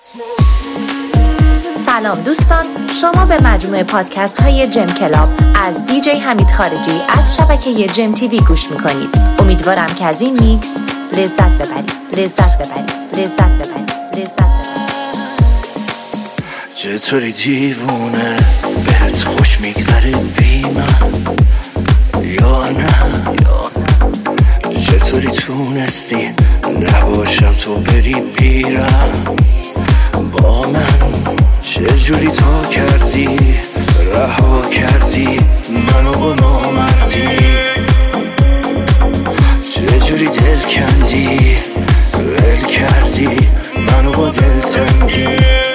سلام دوستان، شما به مجموعه پادکست های جم کلاب از دیجی حمید خارجی از شبکه جم تیوی گوش میکنید. امیدوارم که از این میکس لذت ببرید. چطوری دیوونه بهت خوش میگذره بی من یا نه؟ چطوری تونستی نباشم تو بری بیرم با من؟ چجوری تو کردی رها کردی منو با نامردی؟ چجوری دل کندی ول کردی منو با دلتنگی؟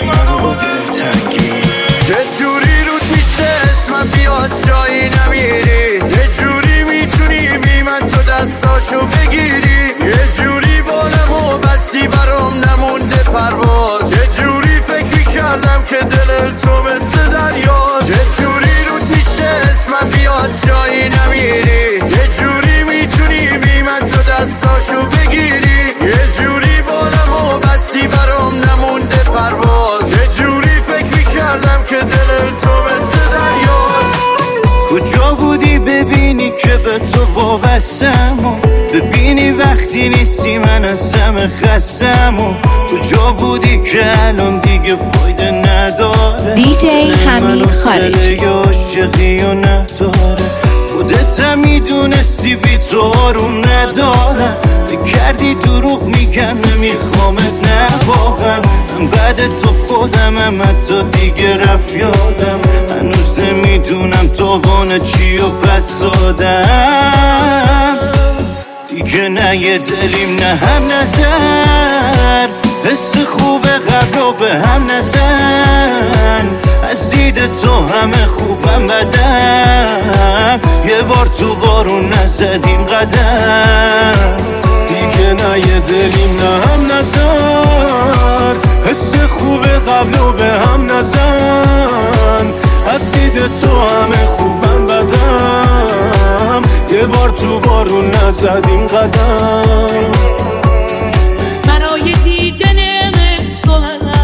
چجوری رود میشه اسمم بیاد جایی نمیری؟ چجوری میتونی بی من تو دستاشو بگیری؟ یه جوری بالمو بستی برام نمونده پرواز. چجوری فکر میکردم که دل تو مثل دریا؟ چجوری رود میشه اسمم بیاد جایی نمیری؟ چجوری میتونی بی من تو دستاشو بگیری؟ یه جوری بالمو بستی برام نمونده پرواز. چجوری فکر میکردم که دل تو مثل دریاست؟ کجا بودی ببینی که به تو وابستم و ببینی وقتی نیستی من از همه خستم و کجا بودی که الان دیگه فایده نداره؟ دیجی حمید خارجی عاشقی و نداره خودت هم میدونستی بی تو آروم ندارم. کردی دروغ میگم نمیخوامت نه واقعا من بعد تو خودم هم حتی دیگه رفت یادم هنوز نمیدونم تاوان چی و پس دادم دیگه نه یه دلیم نه هم نظر حس خوب قبل رو به هم نزن از دید تو همه خوبم بدم یه بار تو بارون نزدیم قدم دیگه نه یه دلیم نه هم نزن حس خوب قبل رو به هم نزن از دید تو همه خوبم بدم یه بار تو بارون نزدیم قدم برای دیدن تو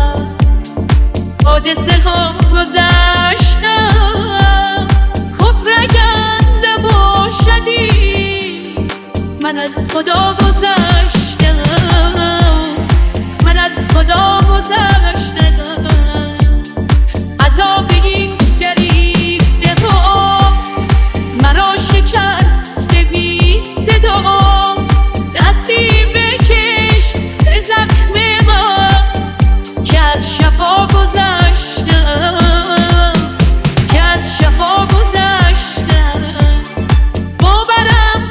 حادثه ها گذشتم کفر اگر نباشدی من از خدا گذشتم عذاب این گریفته ها مرا شکست بی صدا دستی بکش به زخم من که از شفا گذشتم باورم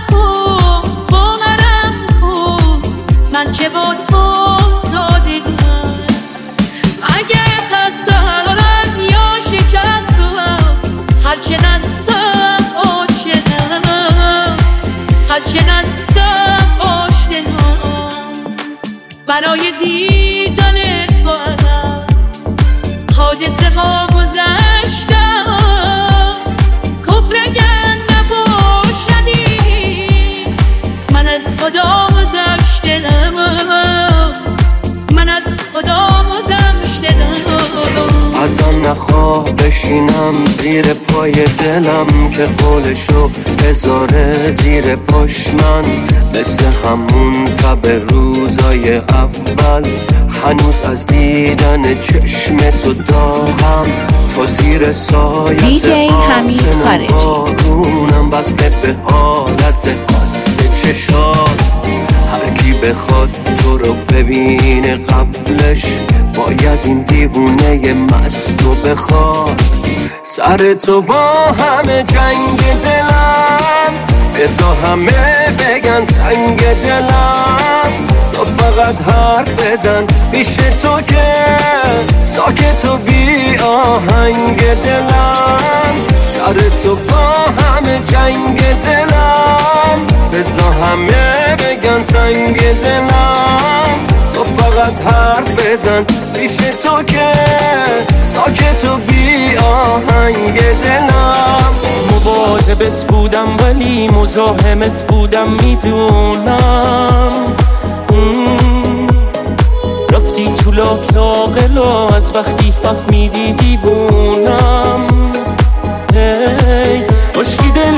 کن من چه با تو سادگم اگه خست دارم یا شکستم هرچه نستم آشنم برای دیدن تو حادثه ها گذشتم کفر اگر نباشدی من از خدا گذشتم از آن نخواه بشینم زیر پای دلم که قولشو بذاره زیر پاش من مثل همون تب روزای اول هنوز از دیدن چشم تو داغم تا زیر سایت آسمان بارونم بسته به حالت قصد چشات هر کی بخواد تو رو ببینه قبلش باید این دیوونه مستو بخواد سر تو با همه جنگ دلم بذار همه بگن سنگ دلم تو فقط حرف بزن پیش تو که ساکت و بی آهنگ دلم سر تو با همه جنگ دلم بذار همه بگن سنگ دلم تو فقط حرف بزن پیش تو که ساکت و بی آهنگ دلم مواظبت بودم ولی مزاحمت بودم میدونم رفت رفتی تو لاک عاقل و از وقتی فهمیدی دیوونم عشقی دل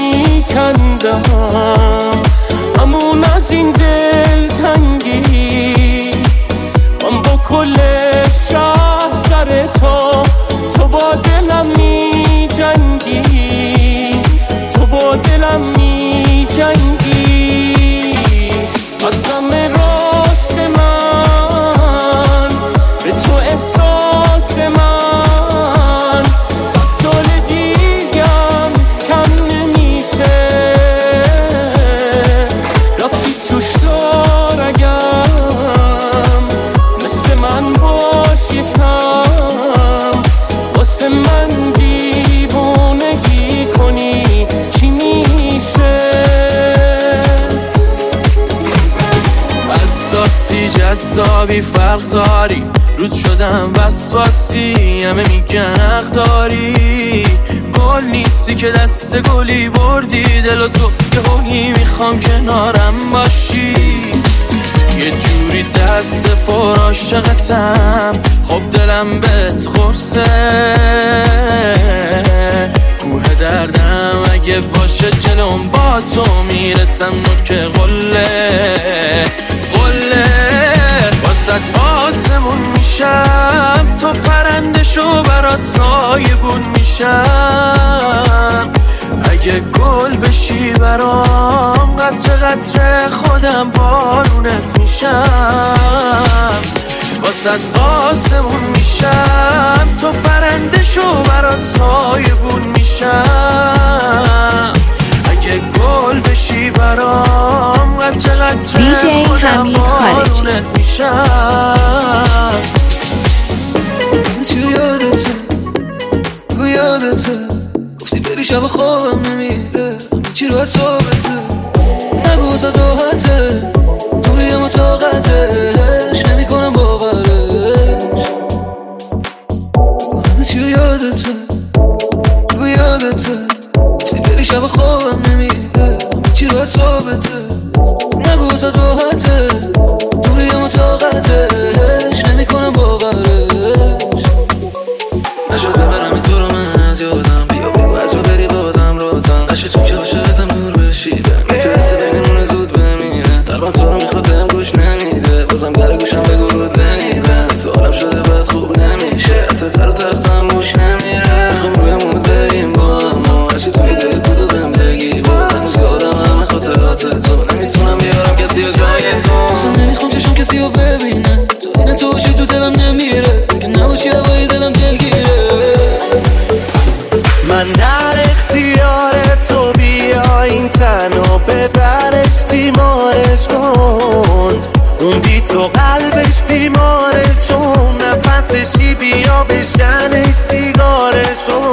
میکندم همون از این دل تنگی من با کل شهر سر تو با دلم می جنگی تو با دلم می جنگی قسم راست من به تو احساس من 100 سال دیگم کم نمیشه رفتی توش دار اگم مثل من باش یکم واسه من دیوونگی کنی چی میشه اساسی جذابی فرق داری رود شدم وسواسی همه میگن حق داری گل نیستی که دست گلی بردی دل و تو یه هویی میخوام کنارم باشی یه جوری دست پر عاشقتم خب دلم بهت خورسه کوه دردم اگه باشه جلوم با تو میرسم نوک قله واسط آسمون میشم تو پرنده شو برات سایبون میشم اگه گل بشی برام قطره قطره خودم بارونت میشم واسط آسمون میشم تو پرنده شو برات سایبون میشم اگه گل بشی برام قطره قطره خودم بارونت میشم چی یادته گو یادته گفتی بری شب خوابم نمیره چی رو حسابته نگو واسه راحته دوری اما طاقتش نمی کنم باورش چی یادته گو یادته گفتی بری شب خوابم نمیره چی رو حسابته نگو واسه راحته دوری اما طاقتش نمی کنم باورش نشد ببرم تو رو من از یادم بیا بگو از رو بری بازم رازم عشقتون که عاشقتم دور بشیده میفرسته بینمون زود بمیره دربان تو رو میخواد بهم گوش نمیده بازم در گوشم بگو رود بمیره سوالم شده بس خوب نمیشه حتی تر و تختم گوش نمیره میخوام روی مود بریم با اما عشق توی دلت بود و بهم بگی بازم زیادم همه خاطرات تو نمیتونم بیارم کسی و جای تو اصلا نمیخوام چشم کسی رو ببینه تو اینه تو باشی تو دلم نمیره که نباشی هوای دلم دلگیره من در اختیار تو بیا این تنو ببرش تیمارش کن اون بی تو قلبش بیماره چون نفسشی بیا بشکنش سیگارشو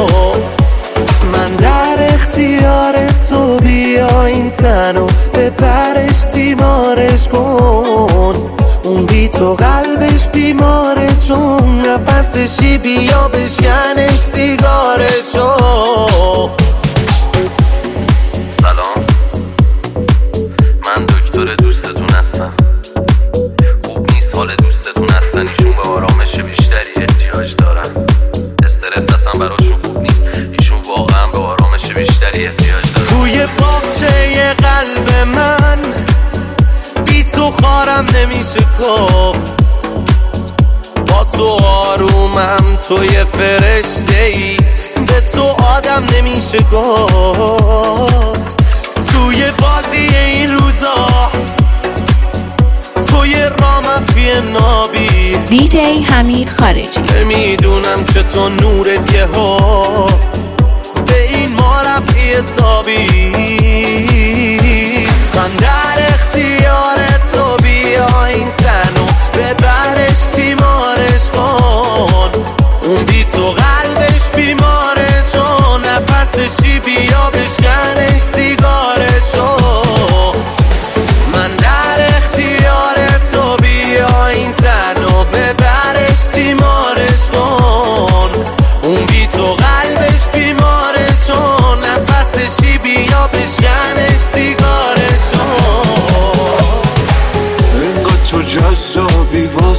من در اختیار تو بیا این تنو ببرش تیمارش کن اون بی تو قلبش بیماره چون نفسشی بیا بشکنش سیگارشو سلام من دکتر دوستتون هستم خوب نیست حال دوستتون هستن ایشون به آرامش بیشتری احتیاج دارن استرس اصلا براشون خوب نیست ایشون واقعا به آرامش بیشتری احتیاج دارن توی باغچه قلب من بی تو خارم نمیشه گفت با تو آرومم توی فرشته ای به تو آدم نمیشه گفت توی بازی این روزا توی رامفی نابی دیجی حمید خارجی نمیدونم که تو نورت یه ها به این ما رفعی تابی من در اختیار تو بیا این تنو ببرش تیمارش کن اون بی تو قلبش بیماره چون نفسشی بیا بشکنش سیگارشو من در اختیار تو بیا این تنو ببرش تیمارش کن اون بی تو قلبش بیماره چون نفسشی بیا بشکنش سیگارشو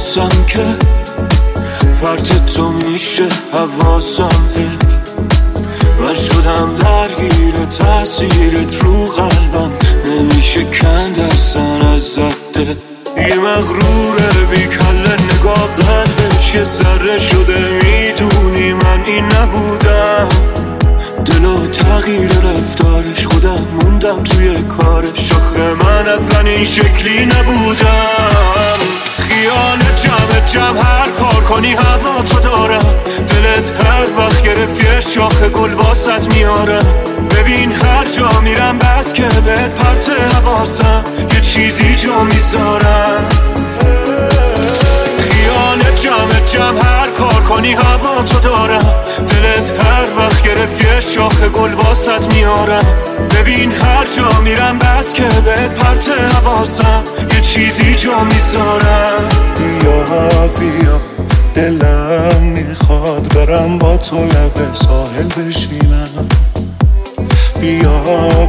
حواسم که فرد تو میشه حواسم من شدم درگیر تأثیرت رو قلبم نمیشه کند اصلا از زده یه مغروره بی کله نگاه قلبش یه ذره شده میدونی من این نبودم دلو تغییر رفتارش خودم موندم توی کارش آخه من اصلا این شکلی نبودم خیال جمع هر کار کنی هوا تو دارم دلت هر وقت گرفت یه شاخه گل واسط میارم ببین هر جا میرم بس که بهت پرت حواسم یه چیزی جا میذارم خیال جمع هر کار کنی هوا تو دارم دلت هر وقت گرفت یه شاخه گل واسط میارم ببین هر جا میرم بس که بهت پرت حواسم یه چیزی جا میذارم بیا دلم میخواد برم با تو لب ساحل بشینم بیا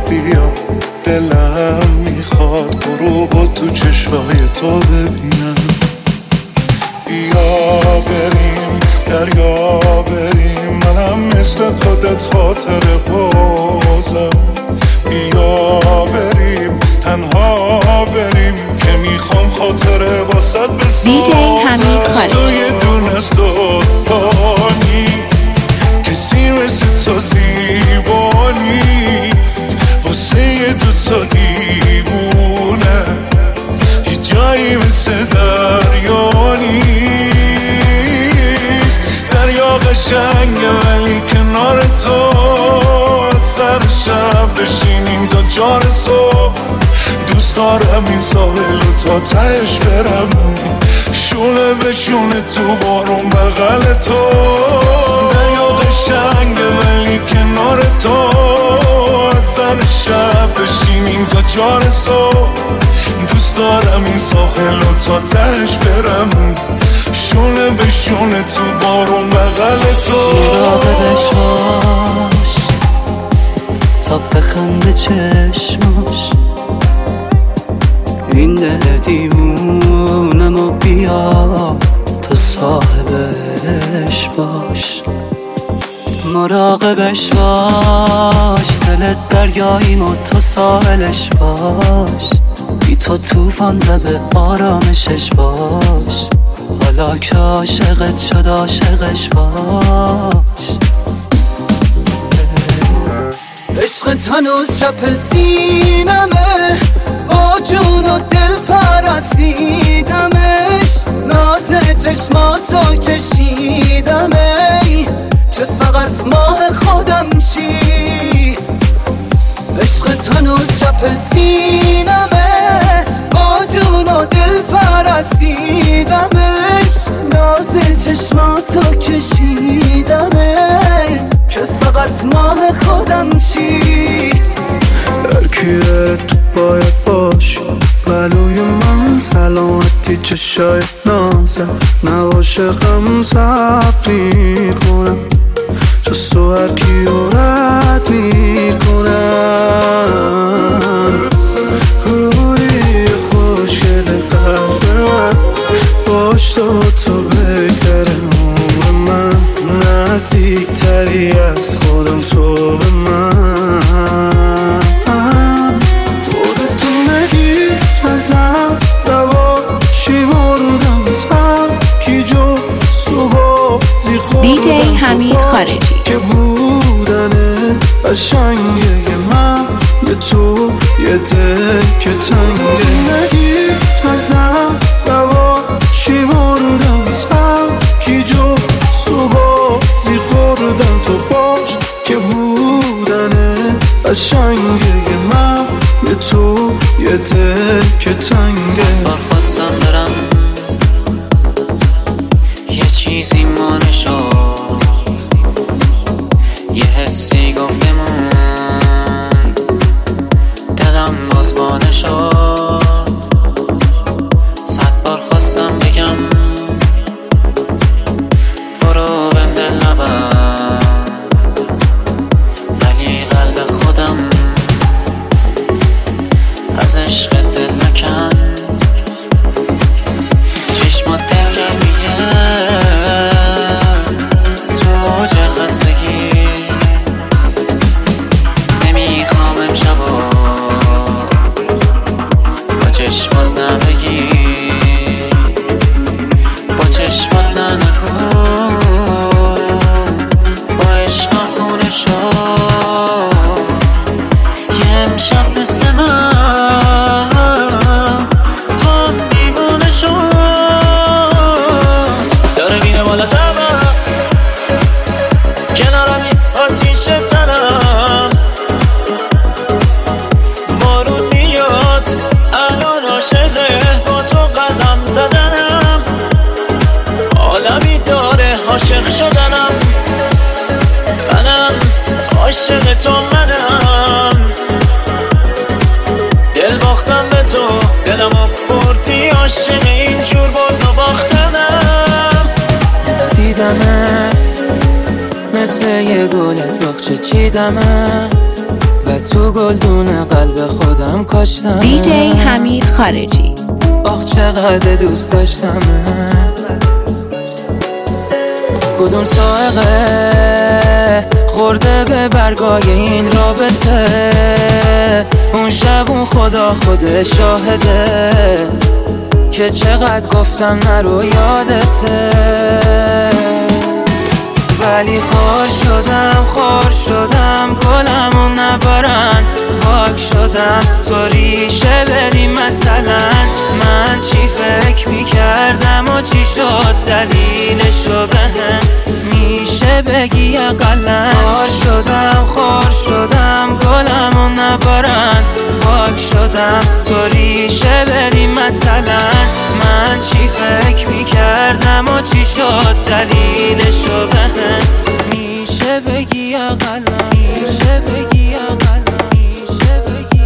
دلم میخواد غروب تو چشمای تو ببینم بیا بریم دریا بریم منم مثل خودت خاطر بازم بیا بریم تنها بریم که میخوام خاطره واسط بسازم DJ حمید خارجی تو یه دونه از دوتا نیست کسی مثل تو زیبا نیست واسه یه دوتا دیوونه هیچ جایی مثل دریا نیست دریا قشنگه ولی کنار تو سر شب بشینیم تا جار صبح دوست دارم این ساحل تا تهش برم شونه به شونه تو بارون بغل تو دریا قشنگه ولی کنار تو سر شب بشینیم تا جار صبح دوست دارم این ساحل تا تهش برم شونه به شونه تو بارون بغل تو مراقبش باش تا بخنده چشماش این دل دیوونم و بیا تو صاحبش باش مراقبش باش دلت دریاییم و تو ساحلش باش بی تو توفان زده آرامشش باش حالا که عاشقت شد عاشقش باش عشقت هنوز چپ سینمه با جون و دل پرستیدمش ناز چشماتو کشیدمه که فقط ماه خودم شی عشقت هنوز چپ سینمه با جون و دل پرستیدمش ناز چشماتو کشیدمه که فقط ماه خودم شی هرکیه تو باید باش پلوی من سلامتی چشای نازم نباشه غم ضبط میکنم جز تو هرکیو رد میکنم روی خوشگل قلب من باش تو بگذره عمر من نزدیکتری از خودم تو به من خودتو نگیر ازم دوا چی بردم سم کی جو صبح زی خودم DJ حمید خارجی که بودنه قشنگه من به تو یه دل که تنگه نگیر ازم دوا چی بردم سم کی جو صبح زی خوردم تو باش که بودنه قشنگه من به تو یه دل که تنگه بار خواستم برم یه چیزی مانه شد یه حسی گفتمون دلم باز خانه شد صد بار خواستم بگم برو بهم دل نبر ولی قلب خودم از عشق دل نکن چشمات دل چشمات ننگو با عشقم خونه شد یه امشب مثل من تو هم دیوانه شد داره میره بالا تبم کنارمی آتیش تنم بارون میاد الان عاشقه با تو قدم زدنم عالمی داره عاشق شدنم منم عاشق تو منم دل باختم به تو دلمو بردی عاشق اینجور برد و باختنم دیدمه مثل یه گل از باغچه چیدمه و تو گلدون قلب خودم کاشتمه دیجی حمید خارجی. آخ چقدر دوست داشتمه کدوم سائقه خورده به برگای این رابطه اون شب اون خدا خود شاهده که چقدر گفتم نرو یادته ولی خار شدم گلمون نبارن خاک شدم تو ریشه بری مثلا من چی فکر میکردم و چی شد دلیلشو بهم میشه بگی اقلن خار شدم گلمون نبارن خاک شدم تو ریشه بری مثلا من چی فکر میکردم و چی شد دلیلشو بهم میشه بگی اقلن میشه بگی اقلن میشه بگی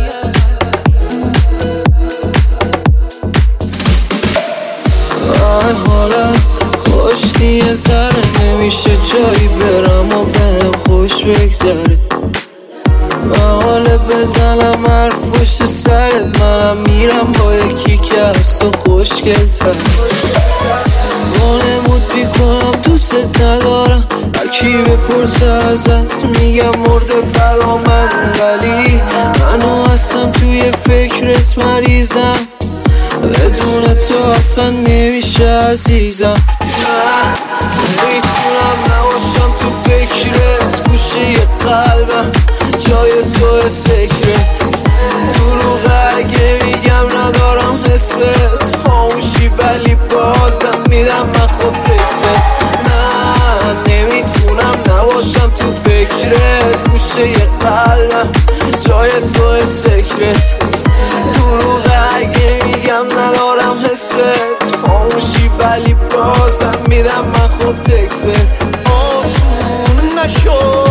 اقلن حالا خوش دیگه سره نمیشه جایی برم و بهم خوش بگذره محاله بزنم حرف پشت سرت منم میرم با یکی که از تو خوشگل تر وانمود بیکنم دوستت ندارم هرکی بپرسه ازت میگم مرده برا من ولی منو هستم توی فکرت مریضم بدون تو اصلا نمیشه عزیزم من نمیتونم نباشم تو فکرت گوشه قلبم جای تو سکرت دروغه اگه میگم ندارم حسبت خاموشی ولی بازم میدم من خود تکسبت من نمیتونم نباشم تو فکرت گوشه قلبم جای تو سکرت دروغه اگه میگم ندارم حسبت خاموشی ولی بازم میدم من خود تکسبت آسون نشو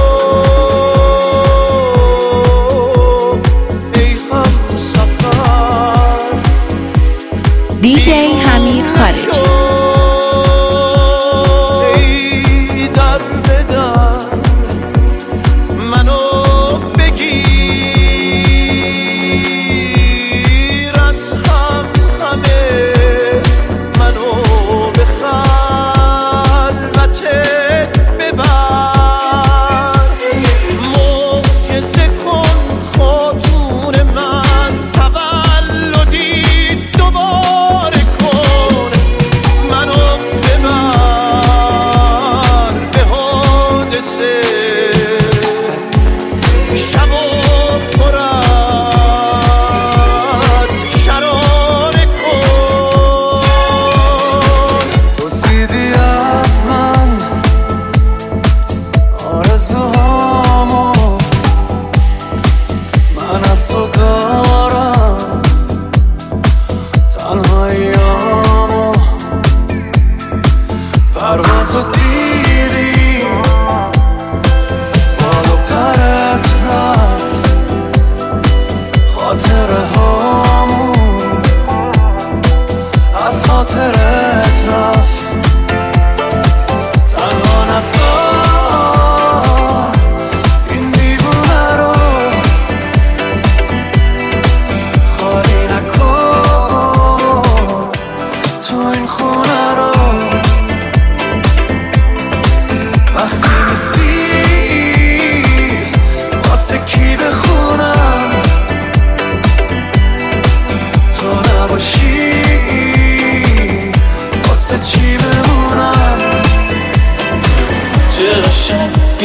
دیجی حمید خارجی.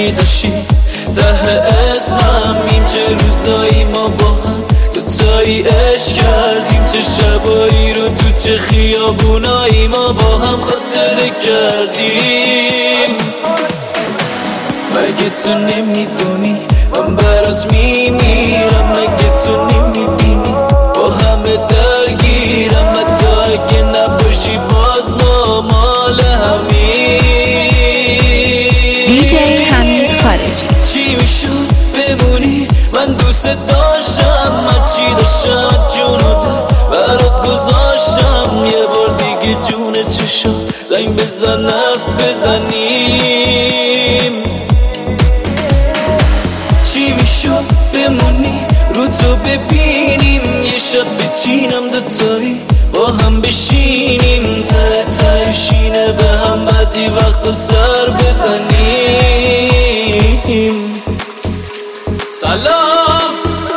میذاشی ته اسمم. این چه روزایی ما با هم دوتایی عشق کردیم، چه شبایی رو تو چه خیابونایی ما با هم خاطره کردیم. مگه تو نمیدونی من برات میمیرم؟ مگه تو نمیبینی با همه درگیرم؟ حتی اگه نباشی باز ما مال همین. DJ حمید خارجی. چی میشد بمونی؟ من دوست داشتم، هرچی داشتم جونو برات گذاشتم. یه بار دیگه جون چشم زنگ بزن حرف بزنیم. چی میشد بمونی رو تو ببینیم، یه شب بچینم دوتایی با هم بشینیم، ته تهشینه به هم بعضی وقتا سر بزنیم. سلام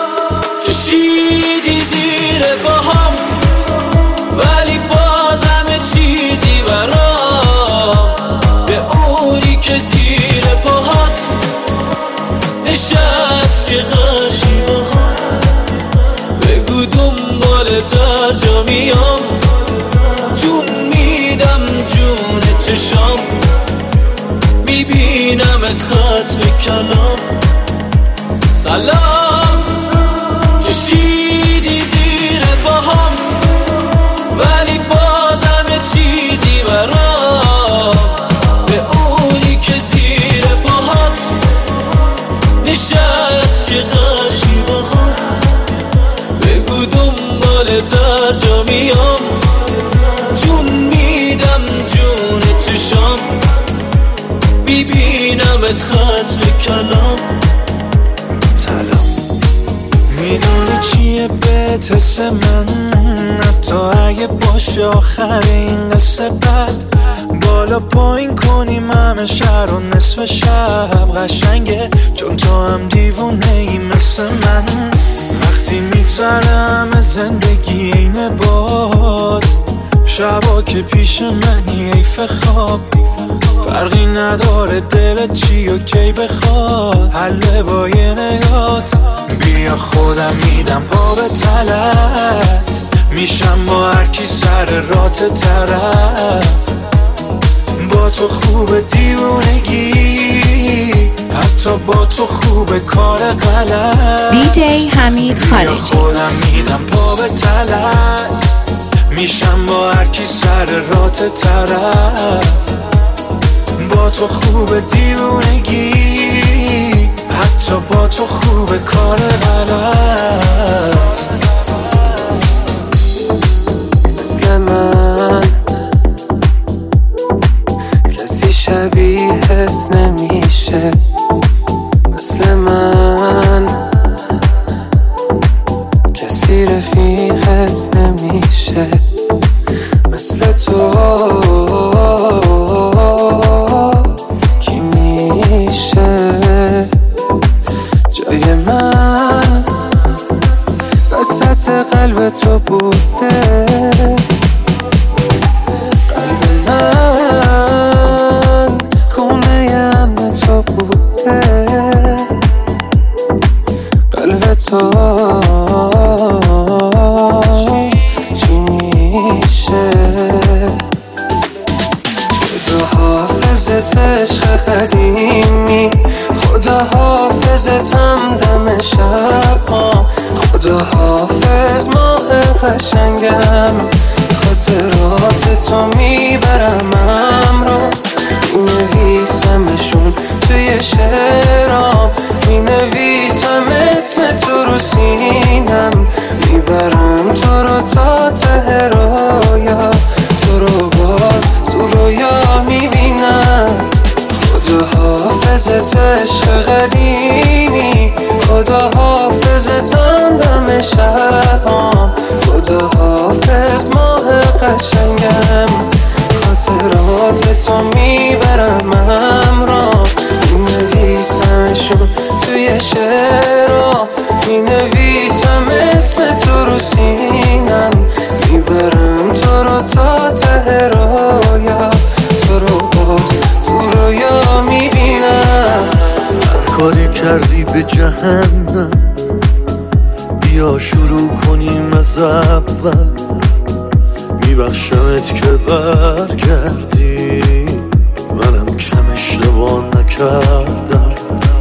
کشیدی زیر پاهام ولی باز همه چیزی برام، به اونی که زیر پاهات نشست که قشی باهام. بگو دنبالت هر جا میام، جون میدم جون چشام، میبینمت ختم کلام. سلام کشیدی زیر پاهام ولی باز همه چیزی برام، به اونی که زیر پاهات نشست که قشی باهام. بگو دنبالت هر جا میام، جون میدم جون چشام، میبینمت ختم کلام. میدونی چیه بهت حس من؟ حتی اگه باشه آخر این قصه بد، بالا پایین کنیم همه شهر و نصف شب قشنگه، چون تو هم دیوونه ای مثل من. وقتی میگذره همه زندگی اینه باد، شبا که پیش منی حیف خواب، فرقی نداره دلت چی و کی بخواد، حله با یه نگات. بیا خودم میدم پا به تلت، میشم با هر کی سر رات طرف. با تو خوب دیوونگی، حتی با تو خوب کار غلط. DJ حمید خارجی. بیا خودم میدم پا به تلت، میشم با هر کی سر رات طرف. با تو خوب دیوونگی، حتی با تو خوب کار غلط. مثل من کسی شبیهت نمیشه، مثل من کسی رفیقت نمیشه، مثل تو کی میشه جای من وسط قلب تو بوده. قلب من خونه امن تو بوده، قلب تو چی میشه؟ خدا حافظت عشق قدیمی، خدا حافظتم دم شب ها، خدا حافظ ماه قشنگم، خاطرات تو میبرم امرو، مینویسمشون توی شعرام، مینویسم اسم تو رو سینم، میبرم تو رو تا ته رویا، تو رو باز تو رویا میبینم. خدا حافظت عشق قدیمی، خدا حافظتم دم شبام، خدا حافظ ماه قشنگم، خاطرات تو میبرم امرام، مینویسمشون توی شعرام، مینویسم اسم تو رو سینم، میبرم تو رو تا ته رویا، تو رو باز تو رویا میبینم. به جهنم. بیا شروع کنیم از اول، میبخشمت که برگردی، منم کم اشتباه نکردم.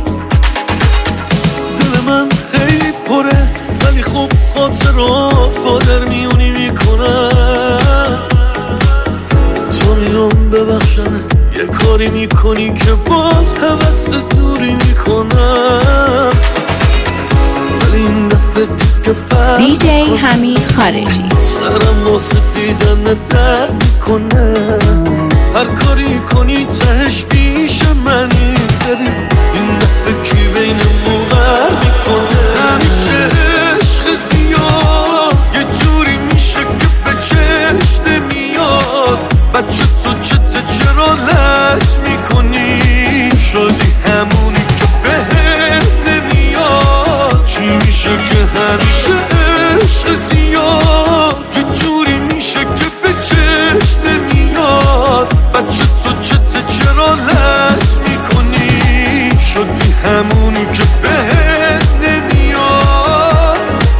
دل من خیلی پره ولی خب خاطرات با در میونی میکنم. تو میام ببخشم یه کاری میکنی که باز حوث دوری میکنم، ولی این دفعه دیگه فرق دیجی حمید خارجی. سرم واسه دیدن درد میکنه، هر کاری کنی تهش پیش منی ببین این دفعه کی بینمون غر میکنه. همیشه عشق زیاد یه جوری میشه که به چشم نمیاد. بچه تو چرا لج میکنی؟ شدی همونی که بهت نمیاد. چی میشه که همیشه عشق زیاد یه جوری میشه که به چشم نمیاد. بچه تو چرا لج میکنی؟ شدی همونی که بهت نمیاد.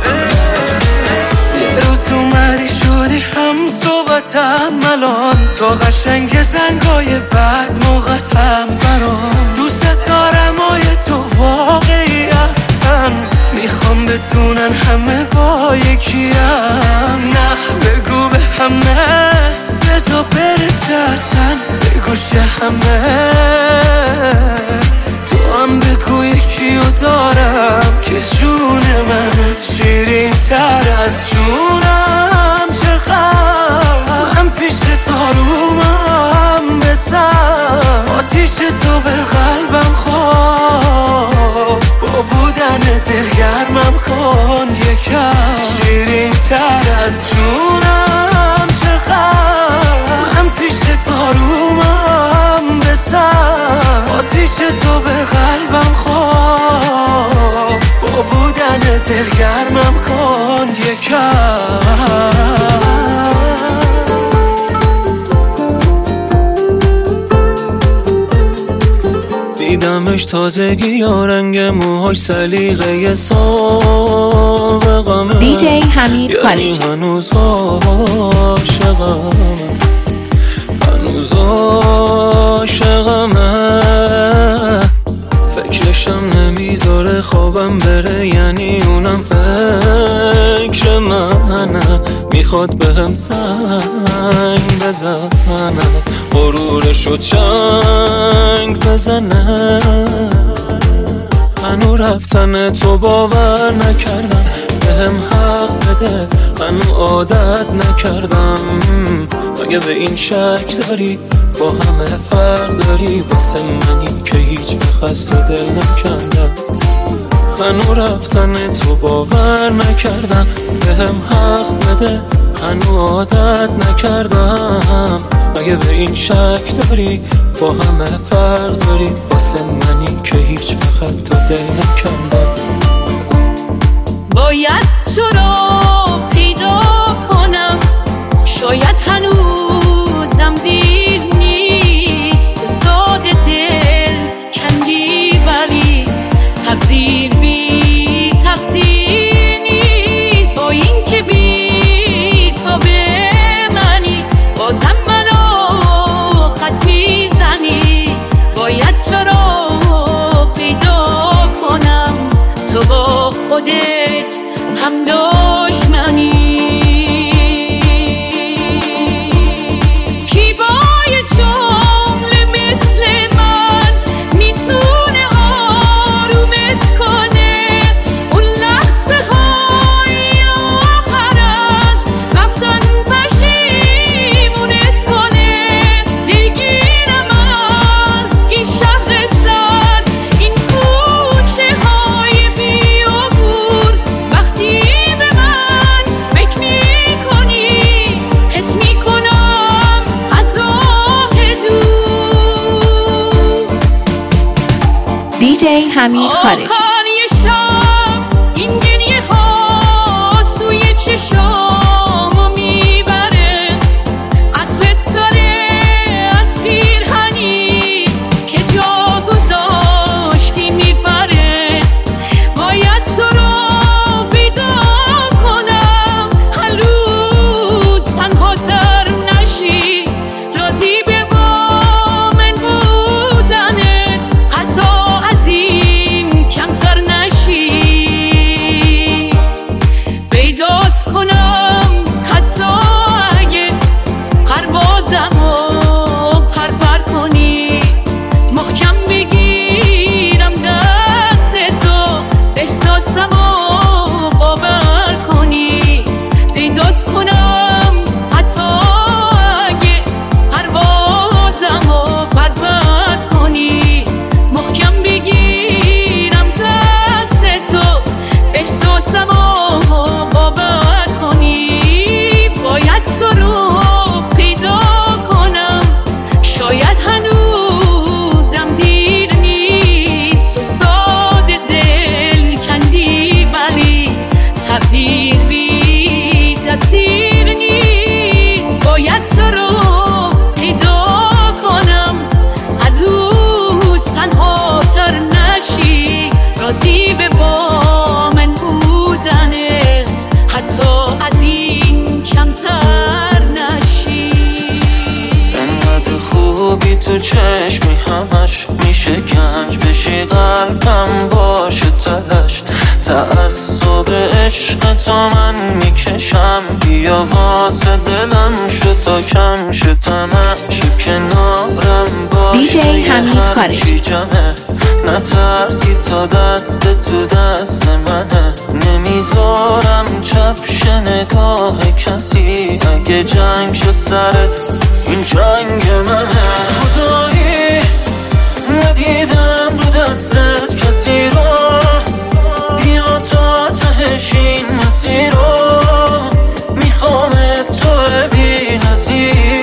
یه روز اومدی شدی هم صحبتم الان، تو قشنگ زنگای بعد موقعتم برام. دوست دارم آیه تو واقعیم، میخوام بدونن همه با یکیم. نه بگو به هم نه، بذار برسه اصلا به گوش همه. تو هم بگو یکیو دارم که جون من شیرین تر از جونم. چقدر هم پیش تارومم بزن، آتیش تو به قلبم خواب، با بودن دلگرمم کن یکم. شیرین تر از جونم، چقدر هم پیش تارومم بزن، آتیش تو به قلبم خواب، با بودن دلگرمم کن یکم. دیدمش تازگی یا رنگ موهاش سلیقه سابقم. دیجی حمید خارجی. هنوز عاشقم، هنوز عاشقمه. فکرشم نمیذاره خوابم بره، یعنی اونم فکر منه. میخواد بهم زنگ بزنه، غرورشو چنگ بزنه. هنو رفتن تو باور نکردم، بهم حق بده هنو عادت نکردم. مگه به این شک داری با همه فرق داری؟ واسه منی که هیچ بخست و دل نکندم. هنو رفتن تو باور نکردم، بهم حق بده هنو عادت نکردم. مگه به این شک داری با همه فرق داری؟ واسه منی که هیچ وقت تو دل نکندم. باید تو رو پیدا کنم، شاید هنوزم دیر نیست. زاد دل کندی ولی تقدیر بی تقصیر نیست. با این که بی تو به منی، بازم منو خط میزنی. باید تو رو پیدا کنم، تو با خودت هم دشمنی. کی با یه جمله مثل من میتونه آرومت کنه؟ اون لحظه های آخر از رفتن پشیمونت کنه. دلگیرم از این شهر سر، این کوچه های بیابون. وقتی به من فکر میکنی، حس میکنم از راه دور. دیجی حمید خارجی. آخر یه شب این گریه ها سوی چشامو میبره. عطرت داره از پیرهنی که جا گذاشتی میبره. هنوزم دیر نیست، تو ساده دل کندی ولی تقدیر بی تقصیر نیست. باید تو رو پیدا کنم هنوز تنها تر نشی، راضی به با من بودنت حتی از این کمتر نشی. انقدر خوبی تو چشمی همش میشه گنج بشی، قلبم باشه تلش تعصب عشق تو من میکشم، بیا واسه دلم شد تا کم شد تمش کنارم باشه. DJ حمید خارجی. جمعه نترسی تا دست تو دست منه، نمیذارم چپش نگاه کسی، اگه جنگ شد سرت این جنگ منه. خدایی ندیدم رو دستت کسی رو، بیا تا تهش این مسیر رو، میخوام تو بی نظیر